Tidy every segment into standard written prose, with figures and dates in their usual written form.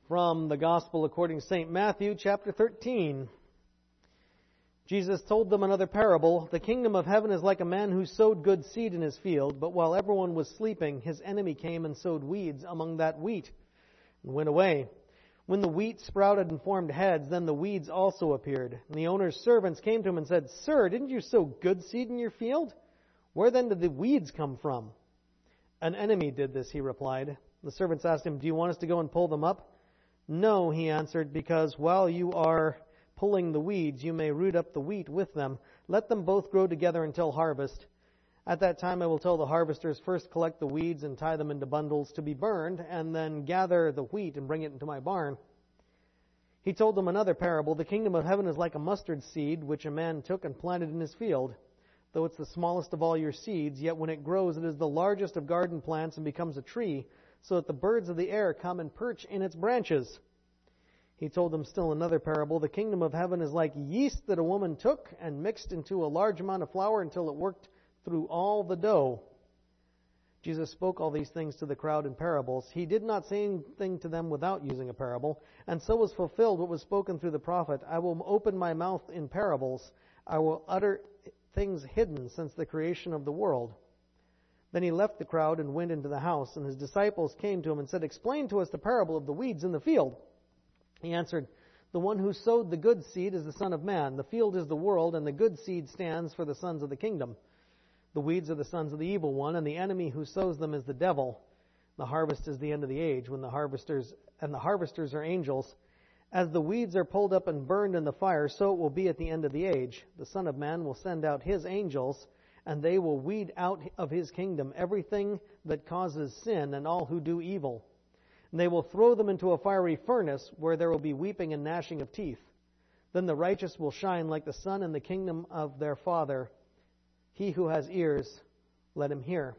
From the Gospel according to St. Matthew, chapter 13. Jesus told them another parable. The kingdom of heaven is like a man who sowed good seed in his field, but while everyone was sleeping, his enemy came and sowed weeds among that wheat and went away. When the wheat sprouted and formed heads, then the weeds also appeared. And the owner's servants came to him and said, "Sir, didn't you sow good seed in your field? Where then did the weeds come from?" "An enemy did this," he replied. The servants asked him, "Do you want us to go and pull them up?" "No," he answered, "because while you are pulling the weeds, you may root up the wheat with them. Let them both grow together until harvest. At that time I will tell the harvesters, first collect the weeds and tie them into bundles to be burned, and then gather the wheat and bring it into my barn." He told them another parable. The kingdom of heaven is like a mustard seed, which a man took and planted in his field. Though it's the smallest of all your seeds, yet when it grows it is the largest of garden plants and becomes a tree, so that the birds of the air come and perch in its branches. He told them still another parable. The kingdom of heaven is like yeast that a woman took and mixed into a large amount of flour until it worked through all the dough. Jesus spoke all these things to the crowd in parables. He did not say anything to them without using a parable. And so was fulfilled what was spoken through the prophet. "I will open my mouth in parables. I will utter things hidden since the creation of the world." Then he left the crowd and went into the house, and his disciples came to him and said, "Explain to us the parable of the weeds in the field." He answered, "The one who sowed the good seed is the Son of Man. The field is the world, and the good seed stands for the sons of the kingdom. The weeds are the sons of the evil one, and the enemy who sows them is the devil. The harvest is the end of the age, when the harvesters are angels. As the weeds are pulled up and burned in the fire, so it will be at the end of the age. The Son of Man will send out his angels, and they will weed out of his kingdom everything that causes sin and all who do evil. And they will throw them into a fiery furnace where there will be weeping and gnashing of teeth. Then the righteous will shine like the sun in the kingdom of their Father. He who has ears, let him hear.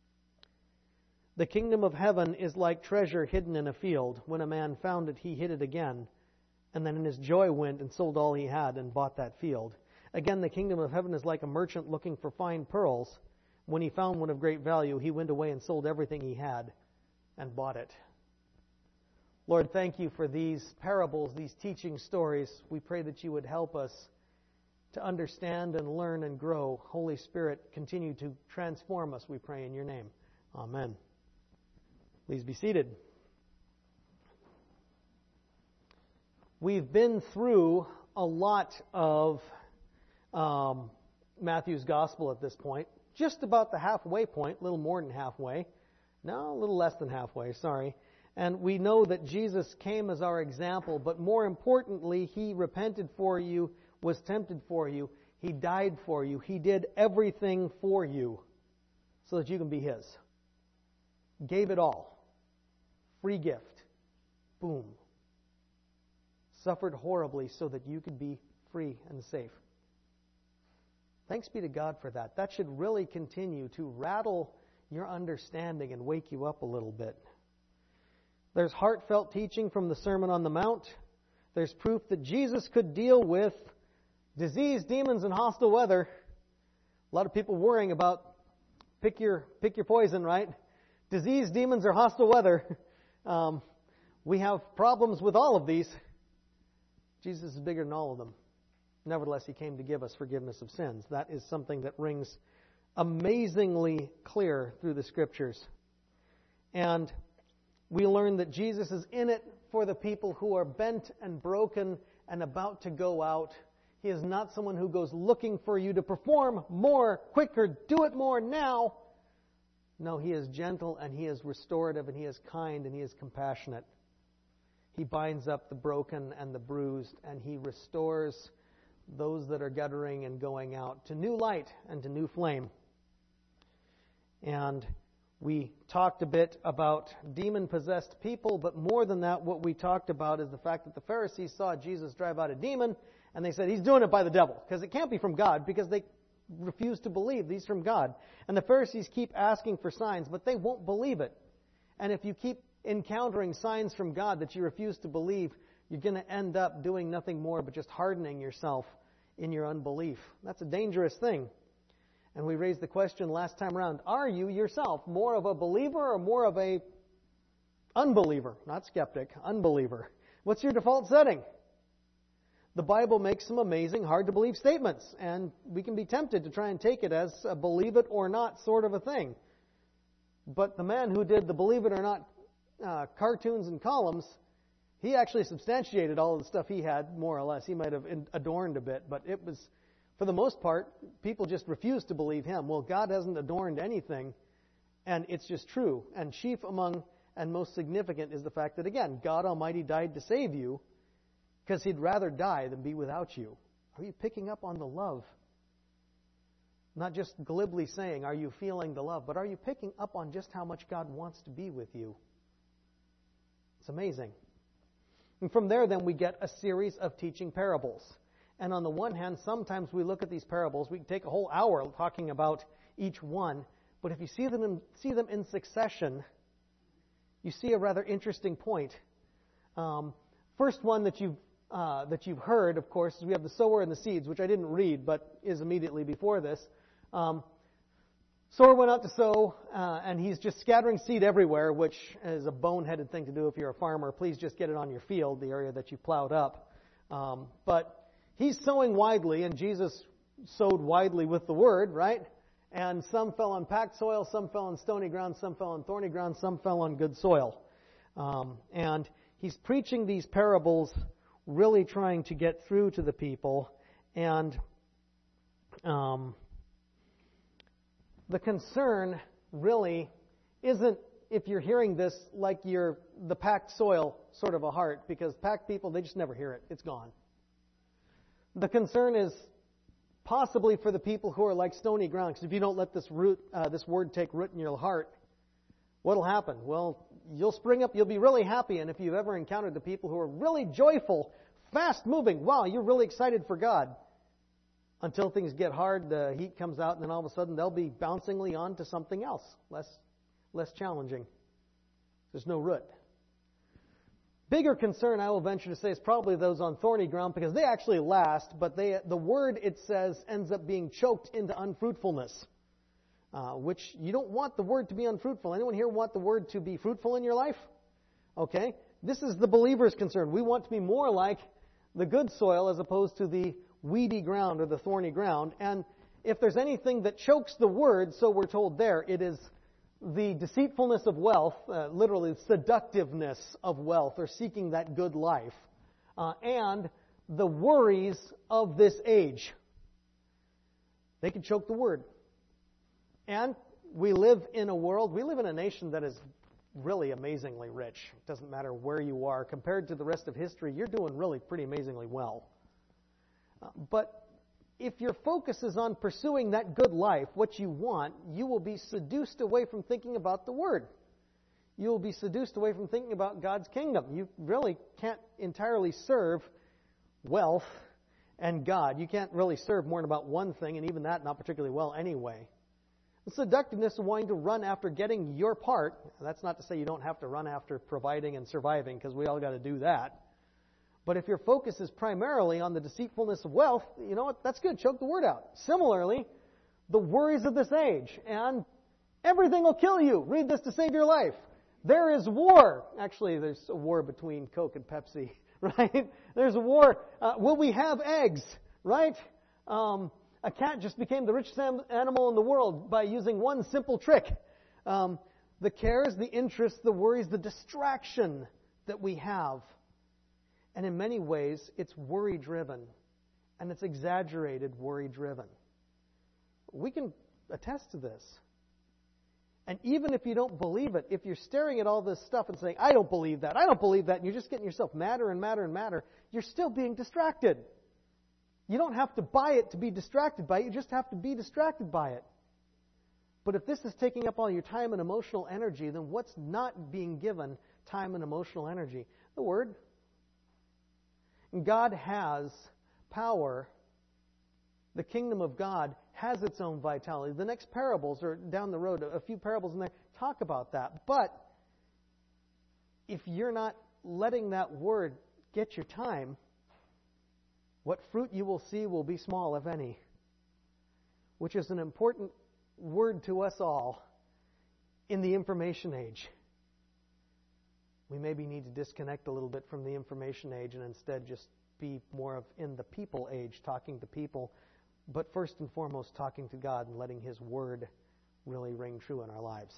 The kingdom of heaven is like treasure hidden in a field. When a man found it, he hid it again, and then in his joy went and sold all he had and bought that field. Again, the kingdom of heaven is like a merchant looking for fine pearls. When he found one of great value, he went away and sold everything he had and bought it." Lord, thank you for these parables, these teaching stories. We pray that you would help us to understand and learn and grow. Holy Spirit, continue to transform us, we pray in your name. Amen. Please be seated. We've been through a lot of Matthew's Gospel at this point. Just about the halfway point, a little more than halfway. No, a little less than halfway, sorry. And we know that Jesus came as our example, but more importantly, he repented for you, was tempted for you, he died for you, he did everything for you so that you can be his. Gave it all. Free gift. Boom. Suffered horribly so that you could be free and safe. Thanks be to God for that. That should really continue to rattle your understanding and wake you up a little bit. There's heartfelt teaching from the Sermon on the Mount. There's proof that Jesus could deal with disease, demons, and hostile weather. A lot of people worrying about pick your poison, right? Disease, demons, or hostile weather. We have problems with all of these. Jesus is bigger than all of them. Nevertheless, he came to give us forgiveness of sins. That is something that rings amazingly clear through the Scriptures. And we learn that Jesus is in it for the people who are bent and broken and about to go out. He is not someone who goes looking for you to perform more, quicker, do it more now. No, he is gentle and he is restorative and he is kind and he is compassionate. He binds up the broken and the bruised and he restores those that are guttering and going out to new light and to new flame. And we talked a bit about demon-possessed people, but more than that, what we talked about is the fact that the Pharisees saw Jesus drive out a demon, and they said, he's doing it by the devil, because it can't be from God, because they refuse to believe he's from God. And the Pharisees keep asking for signs, but they won't believe it. And if you keep encountering signs from God that you refuse to believe, you're going to end up doing nothing more but just hardening yourself in your unbelief. That's a dangerous thing. And we raised the question last time around, are you yourself more of a believer or more of a Unbeliever, not skeptic, unbeliever. What's your default setting? The Bible makes some amazing, hard-to-believe statements, and we can be tempted to try and take it as a believe it or not sort of a thing. But the man who did the believe it or not cartoons and columns, he actually substantiated all of the stuff he had, more or less. He might have adorned a bit, but it was, for the most part, people just refused to believe him. Well, God hasn't adorned anything, and it's just true. And chief among and most significant is the fact that, again, God Almighty died to save you, because He'd rather die than be without you. Are you picking up on the love? Not just glibly saying, are you feeling the love, but are you picking up on just how much God wants to be with you? It's amazing. And from there, then, we get a series of teaching parables. And on the one hand, sometimes we look at these parables, we can take a whole hour talking about each one, but if you see them in succession, you see a rather interesting point. First one that you've heard, of course, is we have the sower and the seeds, which I didn't read, but is immediately before this. Sower went out to sow, and he's just scattering seed everywhere, which is a boneheaded thing to do if you're a farmer. Please just get it on your field, the area that you plowed up. But he's sowing widely, and Jesus sowed widely with the word, right? And some fell on packed soil, some fell on stony ground, some fell on thorny ground, some fell on good soil. And he's preaching these parables, really trying to get through to the people. And the concern really isn't, if you're hearing this, like you're the packed soil sort of a heart, because packed people, they just never hear it. It's gone. The concern is possibly for the people who are like stony ground, because if you don't let this word take root in your heart, what'll happen? Well, you'll spring up, you'll be really happy, and if you've ever encountered the people who are really joyful, fast-moving, wow, you're really excited for God. Until things get hard, the heat comes out, and then all of a sudden they'll be bouncingly on to something else, less challenging. There's no root. Bigger concern, I will venture to say, is probably those on thorny ground, because they actually last, but the word, it says, ends up being choked into unfruitfulness, which you don't want the word to be unfruitful. Anyone here want the word to be fruitful in your life? Okay. This is the believer's concern. We want to be more like the good soil as opposed to the weedy ground or the thorny ground. And if there's anything that chokes the word, so we're told there, it is the deceitfulness of wealth, literally seductiveness of wealth, or seeking that good life, and the worries of this age. They can choke the word. And we live in a nation that is really amazingly rich. It doesn't matter where you are. Compared to the rest of history, you're doing really pretty amazingly well. But if your focus is on pursuing that good life, what you want, you will be seduced away from thinking about the Word. You will be seduced away from thinking about God's kingdom. You really can't entirely serve wealth and God. You can't really serve more than about one thing, and even that not particularly well anyway. The seductiveness of wanting to run after getting your part. That's not to say you don't have to run after providing and surviving, because we all got to do that. But if your focus is primarily on the deceitfulness of wealth, you know what? That's good. Choke the word out. Similarly, the worries of this age. And everything will kill you. Read this to save your life. There is war. Actually, there's a war between Coke and Pepsi, right? There's a war. Will we have eggs, right? A cat just became the richest animal in the world by using one simple trick. The cares, the interests, the worries, the distraction that we have. And in many ways, it's worry-driven. And it's exaggerated worry-driven. We can attest to this. And even if you don't believe it, if you're staring at all this stuff and saying, I don't believe that, and you're just getting yourself madder and madder and madder, you're still being distracted. You don't have to buy it to be distracted by it. You just have to be distracted by it. But if this is taking up all your time and emotional energy, then what's not being given time and emotional energy? The Word. God has power. The kingdom of God has its own vitality. The next parables are down the road, a few parables in there talk about that. But if you're not letting that Word get your time, what fruit you will see will be small, if any, which is an important word to us all in the information age. we maybe need to disconnect a little bit from the information age and instead just be more of in the people age, talking to people, but first and foremost talking to God and letting His Word really ring true in our lives.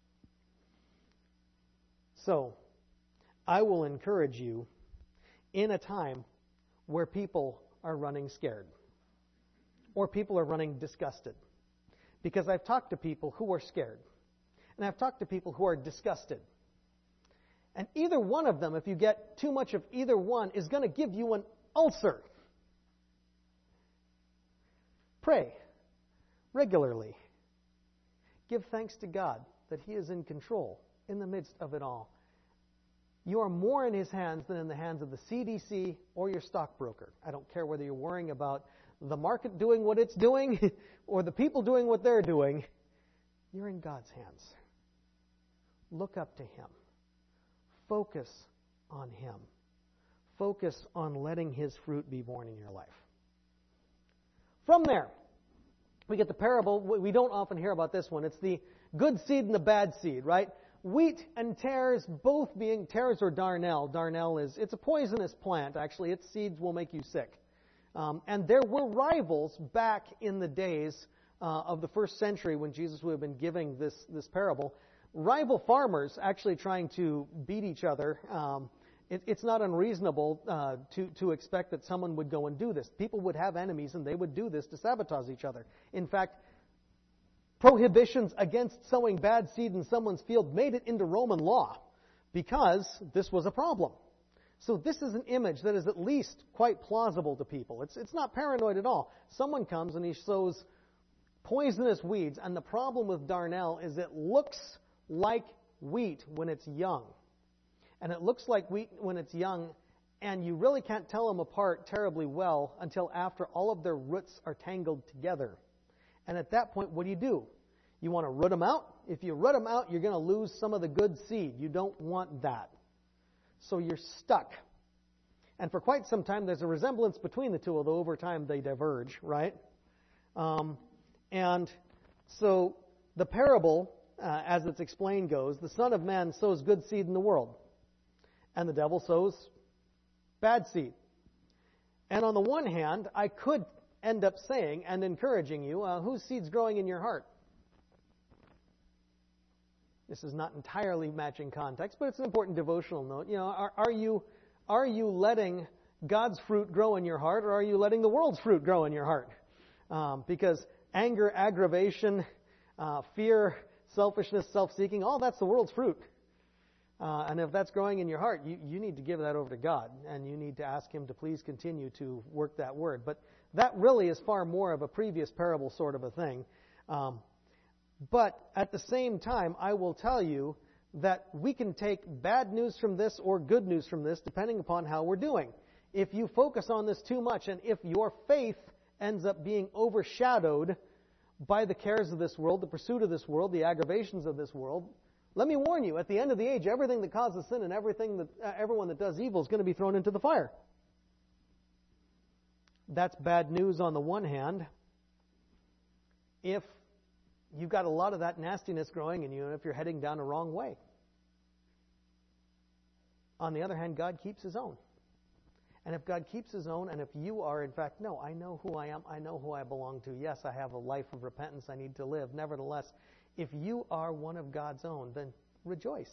So, I will encourage you in a time where people are running scared or people are running disgusted. Because I've talked to people who are scared and I've talked to people who are disgusted. And either one of them, if you get too much of either one, is going to give you an ulcer. Pray regularly. Give thanks to God that He is in control in the midst of it all. You are more in His hands than in the hands of the CDC or your stockbroker. I don't care whether you're worrying about the market doing what it's doing or the people doing what they're doing. You're in God's hands. Look up to Him. Focus on Him. Focus on letting His fruit be born in your life. From there, we get the parable. We don't often hear about this one. It's the good seed and the bad seed, right? Wheat and tares, both being tares or darnel. Darnel it's a poisonous plant, actually. Its seeds will make you sick. And there were rivals back in the days of the first century when Jesus would have been giving this parable. Rival farmers actually trying to beat each other. It's not unreasonable to expect that someone would go and do this. People would have enemies and they would do this to sabotage each other. In fact, prohibitions against sowing bad seed in someone's field made it into Roman law because this was a problem. So this is an image that is at least quite plausible to people. It's not paranoid at all. Someone comes and he sows poisonous weeds, and the problem with darnel is it looks like wheat when it's young. And it looks like wheat when it's young, and you really can't tell them apart terribly well until after all of their roots are tangled together. And at that point, what do? You want to root them out? If you root them out, you're going to lose some of the good seed. You don't want that. So you're stuck. And for quite some time, there's a resemblance between the two, although over time they diverge, right? And so the parable, as it's explained, goes, the Son of Man sows good seed in the world, and the devil sows bad seed. And on the one hand, I could end up saying and encouraging you, whose seed's growing in your heart? This is not entirely matching context, but it's an important devotional note. You know, are you letting God's fruit grow in your heart, or are you letting the world's fruit grow in your heart? Because anger, aggravation, fear, selfishness, self-seeking, all that's the world's fruit. And if that's growing in your heart, you need to give that over to God, and you need to ask Him to please continue to work that word. But that really is far more of a previous parable sort of a thing. But at the same time, I will tell you that we can take bad news from this or good news from this, depending upon how we're doing. If you focus on this too much, and if your faith ends up being overshadowed by the cares of this world, the pursuit of this world, the aggravations of this world, let me warn you, at the end of the age, everything that causes sin and everyone that does evil is going to be thrown into the fire. That's bad news on the one hand. If you've got a lot of that nastiness growing in you, and if you're heading down a wrong way. On the other hand, God keeps His own. And if God keeps His own, and if you are, in fact, no, I know who I am, I know who I belong to. Yes, I have a life of repentance I need to live. Nevertheless, if you are one of God's own, then rejoice.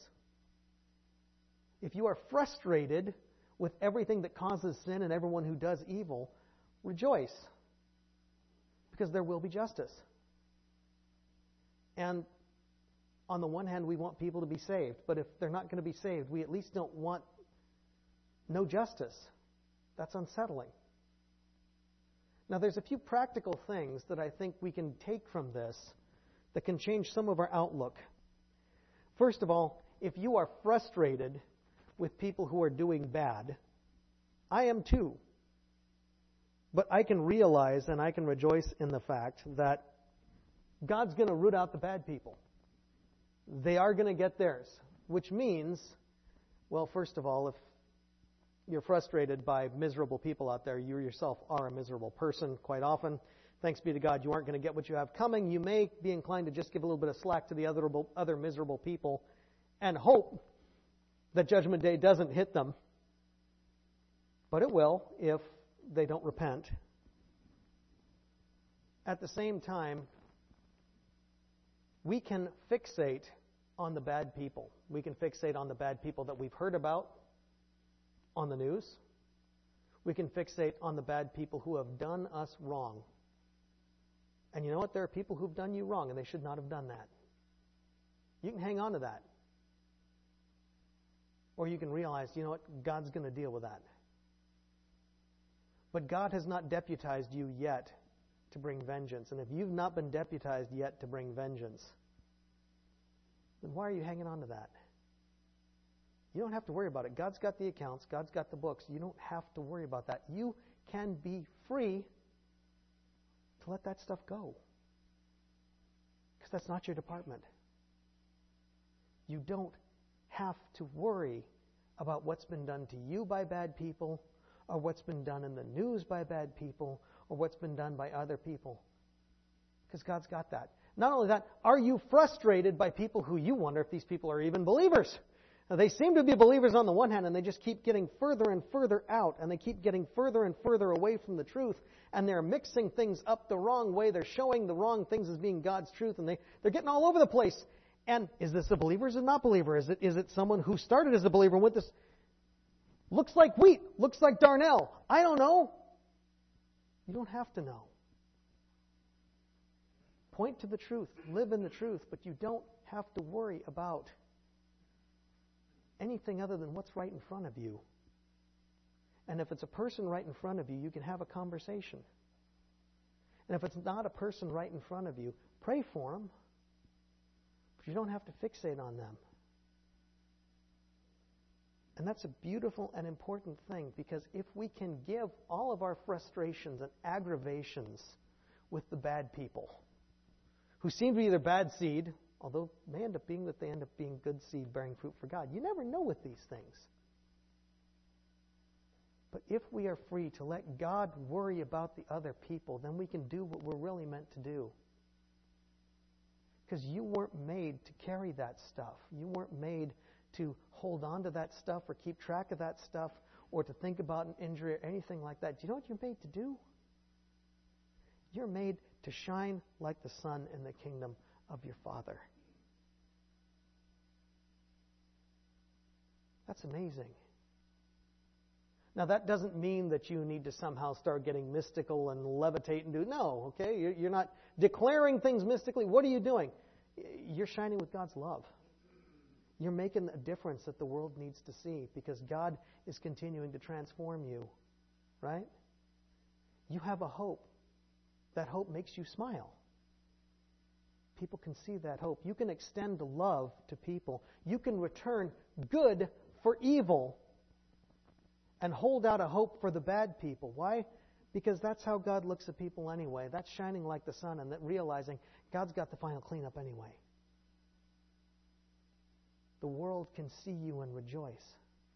If you are frustrated with everything that causes sin and everyone who does evil, rejoice. Because there will be justice. And on the one hand, we want people to be saved. But if they're not going to be saved, we at least don't want no justice. That's unsettling. Now, there's a few practical things that I think we can take from this that can change some of our outlook. First of all, if you are frustrated with people who are doing bad, I am too. But I can realize and I can rejoice in the fact that God's going to root out the bad people. They are going to get theirs, which means, well, first of all, if you're frustrated by miserable people out there, you yourself are a miserable person quite often. Thanks be to God, you aren't going to get what you have coming. You may be inclined to just give a little bit of slack to the other miserable people and hope that Judgment Day doesn't hit them. But it will if they don't repent. At the same time, we can fixate on the bad people. We can fixate on the bad people that we've heard about on the news. We can fixate on the bad people who have done us wrong. And you know what? There are people who've done you wrong, and they should not have done that. You can hang on to that. Or you can realize, you know what? God's going to deal with that. But God has not deputized you yet to bring vengeance. And if you've not been deputized yet to bring vengeance, then why are you hanging on to that? You don't have to worry about it. God's got the accounts. God's got the books. You don't have to worry about that. You can be free to let that stuff go. Because that's not your department. You don't have to worry about what's been done to you by bad people, or what's been done in the news by bad people, or what's been done by other people. Because God's got that. Not only that, are you frustrated by people who you wonder if these people are even believers? Now, they seem to be believers on the one hand, and they just keep getting further and further out, and they keep getting further and further away from the truth, and they're mixing things up the wrong way. They're showing the wrong things as being God's truth, and they're getting all over the place. And is this a believer? Is it not a believer? Is it someone who started as a believer and went this? Looks like wheat. Looks like darnel. I don't know. You don't have to know. Point to the truth. Live in the truth. But you don't have to worry about anything other than what's right in front of you. And if it's a person right in front of you, you can have a conversation. And if it's not a person right in front of you, pray for them. But you don't have to fixate on them. And that's a beautiful and important thing, because if we can give all of our frustrations and aggravations with the bad people, who seem to be either bad seed, although it may end up being that they end up being good seed bearing fruit for God. You never know with these things. But if we are free to let God worry about the other people, then we can do what we're really meant to do. Because you weren't made to carry that stuff. You weren't made to hold on to that stuff or keep track of that stuff or to think about an injury or anything like that. Do you know what you're made to do? You're made to shine like the sun in the kingdom of your Father. That's amazing. Now, that doesn't mean that you need to somehow start getting mystical and levitate and do. No, okay? You're not declaring things mystically. What are you doing? You're shining with God's love. You're making a difference that the world needs to see, because God is continuing to transform you, right? You have a hope. That hope makes you smile. People can see that hope. You can extend love to people. You can return good for evil and hold out a hope for the bad people. Why? Because that's how God looks at people anyway. That's shining like the sun and that realizing God's got the final cleanup anyway. The world can see you and rejoice.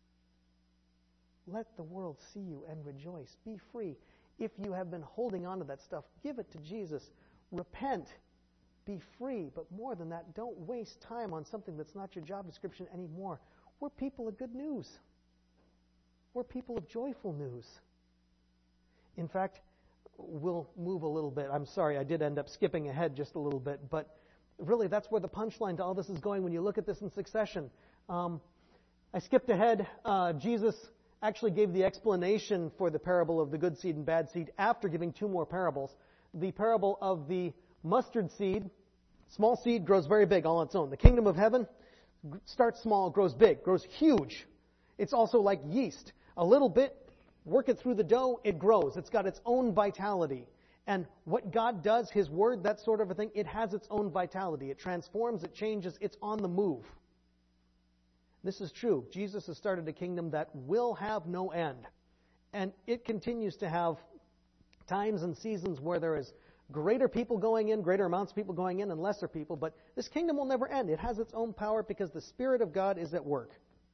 Let the world see you and rejoice. Be free. If you have been holding on to that stuff, give it to Jesus. Repent. Be free. But more than that, don't waste time on something that's not your job description anymore. We're people of good news. We're people of joyful news. In fact, we'll move a little bit. I'm sorry, I did end up skipping ahead just a little bit, but really that's where the punchline to all this is going when you look at this in succession. I skipped ahead. Jesus actually gave the explanation for the parable of the good seed and bad seed after giving two more parables. The parable of the mustard seed, small seed grows very big all on its own. The kingdom of heaven starts small, grows big, grows huge. It's also like yeast. A little bit, work it through the dough, it grows. It's got its own vitality. And what God does, His Word, that sort of a thing, it has its own vitality. It transforms, it changes, it's on the move. This is true. Jesus has started a kingdom that will have no end. And it continues to have times and seasons where there is greater people going in, greater amounts of people going in, and lesser people. But this kingdom will never end. It has its own power because the Spirit of God is at work.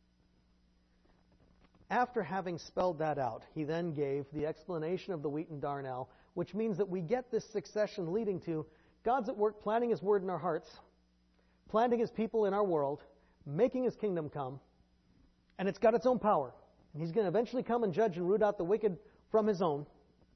After having spelled that out, He then gave the explanation of the wheat and darnel, which means that we get this succession leading to God's at work planting His Word in our hearts, planting His people in our world, making His kingdom come, And it's got its own power. And He's going to eventually come and judge and root out the wicked from His own.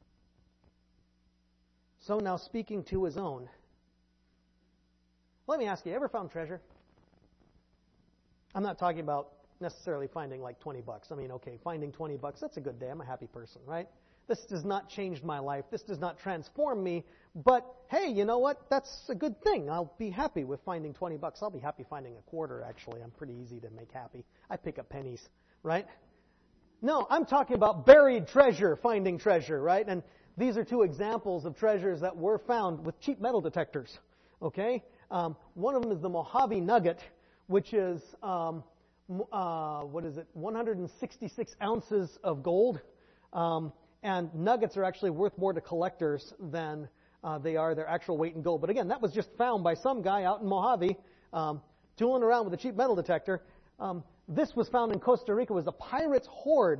So now speaking to His own. Let me ask you, ever found treasure? I'm not talking about necessarily finding like $20. I mean, okay, finding $20, that's a good day. I'm a happy person, right? This does not change my life. This does not transform me. But, hey, you know what? That's a good thing. I'll be happy with finding $20. I'll be happy finding a quarter, actually. I'm pretty easy to make happy. I pick up pennies, right? No, I'm talking about buried treasure, finding treasure, right? And these are two examples of treasures that were found with cheap metal detectors, okay? One of them is the Mojave Nugget, which is, 166 ounces of gold. And nuggets are actually worth more to collectors than they are their actual weight in gold. But again, that was just found by some guy out in Mojave, tooling around with a cheap metal detector. This was found in Costa Rica. It was a pirate's hoard.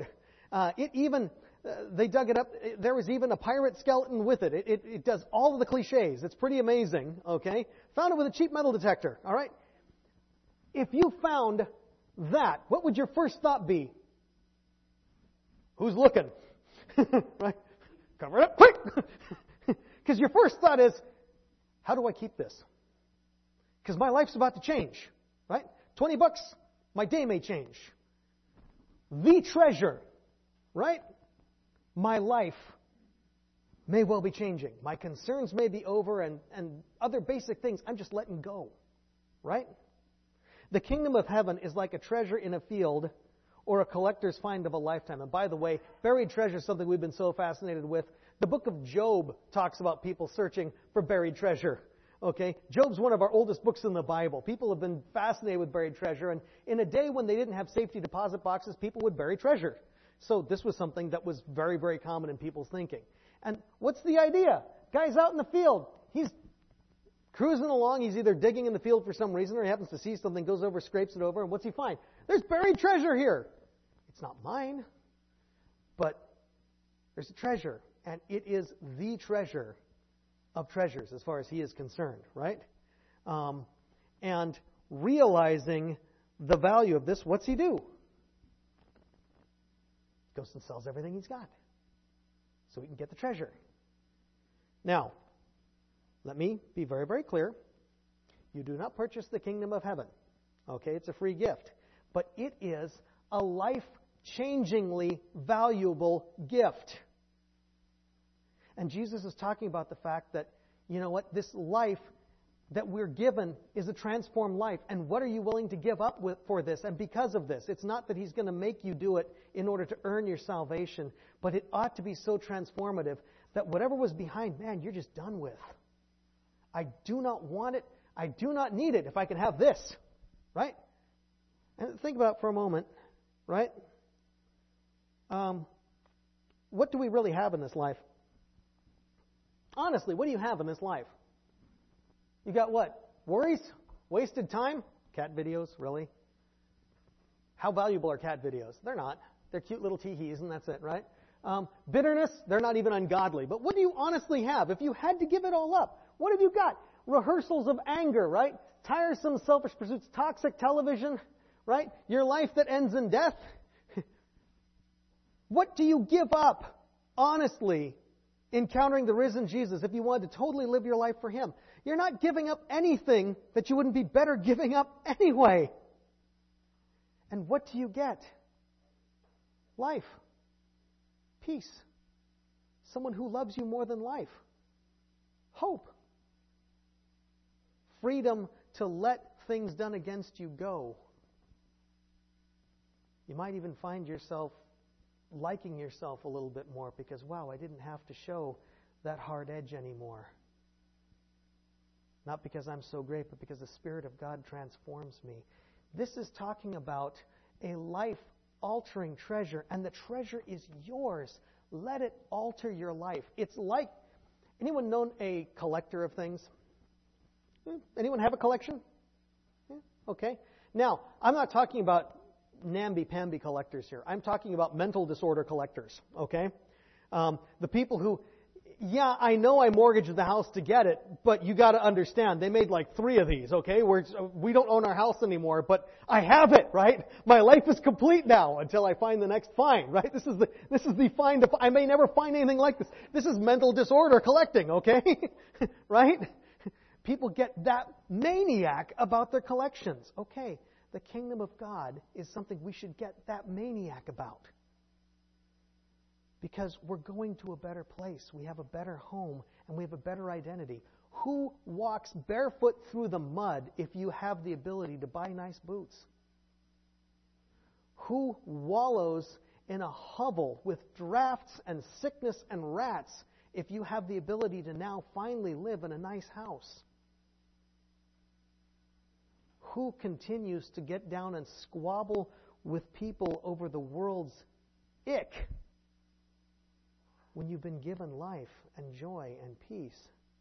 They dug it up. There was even a pirate skeleton with it. It does all of the cliches. It's pretty amazing, okay? Found it with a cheap metal detector, all right? If you found that, what would your first thought be? Who's looking? Right? Cover it up quick! Because your first thought is, how do I keep this? Because my life's about to change, right? $20, my day may change. The treasure, right? My life may well be changing. My concerns may be over, and other basic things I'm just letting go, right? The kingdom of heaven is like a treasure in a field or a collector's find of a lifetime. And by the way, buried treasure is something we've been so fascinated with. The book of Job talks about people searching for buried treasure. Okay? Job's one of our oldest books in the Bible. People have been fascinated with buried treasure. And in a day when they didn't have safety deposit boxes, people would bury treasure. So this was something that was very, very common in people's thinking. And what's the idea? Guy's out in the field. He's cruising along. He's either digging in the field for some reason or he happens to see something, goes over, scrapes it over, and what's he find? There's buried treasure here. It's not mine, but there's a treasure, and it is the treasure of treasures as far as he is concerned, right? And realizing the value of this, what's he do? Goes and sells everything he's got so he can get the treasure. Now, let me be very, very clear. You do not purchase the kingdom of heaven. Okay, it's a free gift. But it is a life-changingly valuable gift. And Jesus is talking about the fact that, you know what, this life that we're given is a transformed life. And what are you willing to give up for this and because of this? It's not that He's going to make you do it in order to earn your salvation, but it ought to be so transformative that whatever was behind, man, you're just done with. I do not want it. I do not need it if I can have this. Right? And think about it for a moment. Right? What do we really have in this life? Honestly, what do you have in this life? You got what? Worries? Wasted time? Cat videos? Really? How valuable are cat videos? They're not. They're cute little tee-hees and that's it, right? Bitterness? They're not even ungodly. But what do you honestly have? If you had to give it all up, what have you got? Rehearsals of anger, right? Tiresome, selfish pursuits, toxic television, right? Your life that ends in death. What do you give up, honestly, encountering the risen Jesus if you wanted to totally live your life for Him? You're not giving up anything that you wouldn't be better giving up anyway. And what do you get? Life. Peace. Someone who loves you more than life. Hope. Freedom to let things done against you go. You might even find yourself liking yourself a little bit more because, wow, I didn't have to show that hard edge anymore. Not because I'm so great, but because the Spirit of God transforms me. This is talking about a life-altering treasure, and the treasure is yours. Let it alter your life. It's like, anyone known a collector of things? Anyone have a collection? Yeah, okay. Now, I'm not talking about namby-pamby collectors here. I'm talking about mental disorder collectors, okay? The people who, yeah, I know I mortgaged the house to get it, but you got to understand, they made like 3 of these, okay? We don't own our house anymore, but I have it, right? My life is complete now until I find the next find, right? This is the find. I may never find anything like this. This is mental disorder collecting, okay? Right? People get that maniac about their collections. Okay, the kingdom of God is something we should get that maniac about. Because we're going to a better place. We have a better home, and we have a better identity. Who walks barefoot through the mud if you have the ability to buy nice boots? Who wallows in a hovel with drafts and sickness and rats if you have the ability to now finally live in a nice house? Who continues to get down and squabble with people over the world's ick when you've been given life and joy and peace?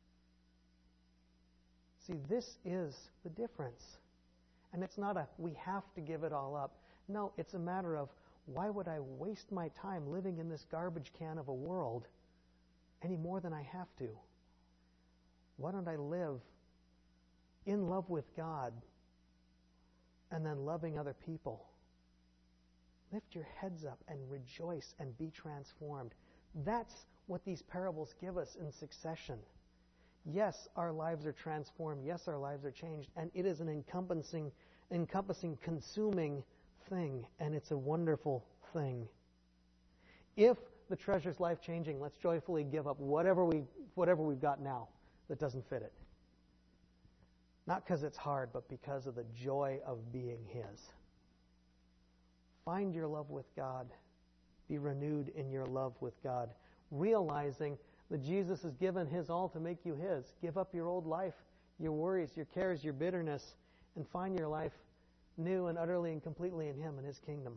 See, this is the difference. And it's not a, we have to give it all up. No, it's a matter of, why would I waste my time living in this garbage can of a world any more than I have to? Why don't I live in love with God and then loving other people? Lift your heads up and rejoice and be transformed. That's what these parables give us in succession. Yes, our lives are transformed. Yes, our lives are changed. And it is an encompassing, consuming thing. And it's a wonderful thing. If the treasure's life-changing, let's joyfully give up whatever we've got now that doesn't fit it. Not because it's hard, but because of the joy of being His. Find your love with God. Be renewed in your love with God, realizing that Jesus has given His all to make you His. Give up your old life, your worries, your cares, your bitterness, and find your life new and utterly and completely in Him and His kingdom.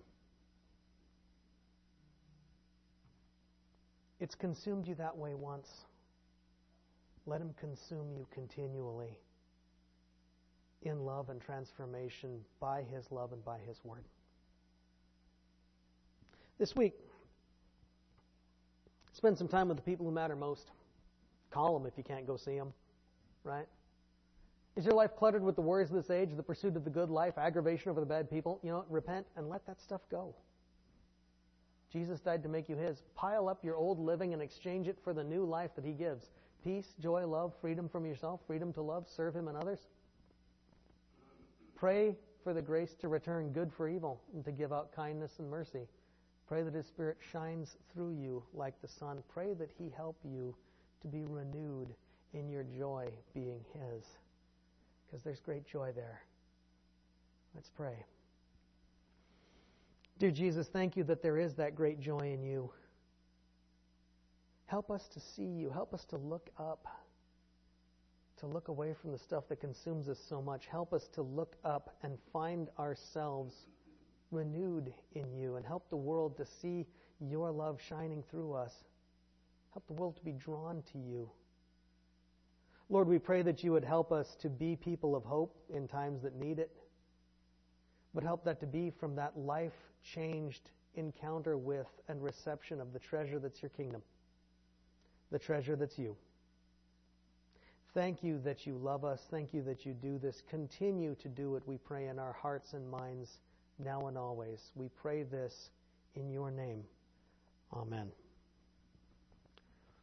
It's consumed you that way once. Let Him consume you continually in love and transformation by His love and by His Word. This week, spend some time with the people who matter most. Call them if you can't go see them, right? Is your life cluttered with the worries of this age, the pursuit of the good life, aggravation over the bad people? You know, repent and let that stuff go. Jesus died to make you His. Pile up your old living and exchange it for the new life that He gives. Peace, joy, love, freedom from yourself, freedom to love, serve Him and others. Pray for the grace to return good for evil and to give out kindness and mercy. Pray that His Spirit shines through you like the sun. Pray that He help you to be renewed in your joy being His. Because there's great joy there. Let's pray. Dear Jesus, thank You that there is that great joy in You. Help us to see You. Help us to look up. To look away from the stuff that consumes us so much. Help us to look up and find ourselves renewed in You, and help the world to see Your love shining through us. Help the world to be drawn to You. Lord, we pray that You would help us to be people of hope in times that need it, but help that to be from that life-changed encounter with and reception of the treasure that's Your kingdom, the treasure that's You. Thank You that You love us. Thank You that You do this. Continue to do it, we pray, in our hearts and minds now and always. We pray this in Your name. Amen.